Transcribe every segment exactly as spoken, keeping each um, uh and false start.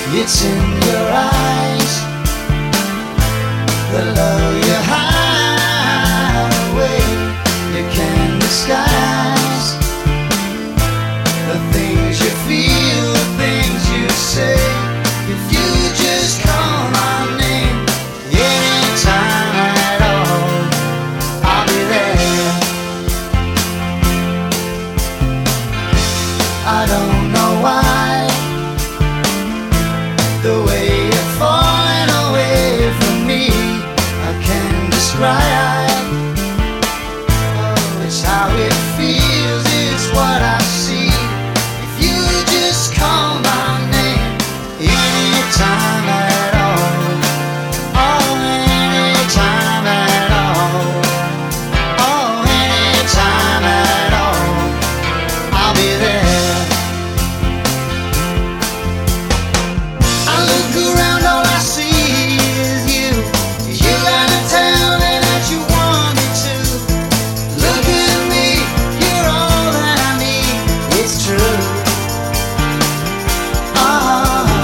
It's in your eyes, the love you hide away. You can disguise the things you feel, the things you say. If you just call my name anytime at all, I'll be there. I don't know why, the way you're falling away from me, I can't describe. Oh, it's how it feels, it's what I see. If you just call my name anytime at all, oh, anytime at all, oh, anytime at all, I'll be there. Around, all I see is you. You gotta tell me that you want me to. Look at me, you're all that I need. It's true. Ah.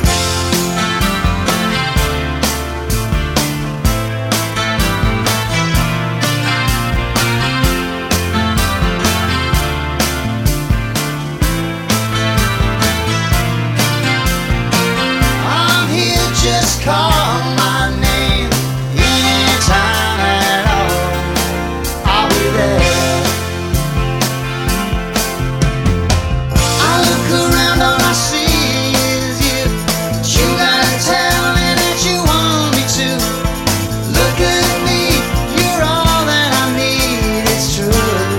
Just call my name anytime at all, I'll be there. I look around, all I see is you. You gotta tell me that you want me to. Look at me, you're all that I need, it's true.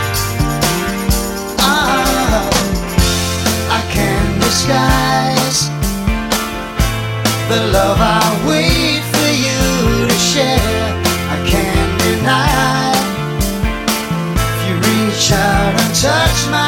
Ah, I can't disguise the love I wait for you to share. I can't deny. If you reach out and touch my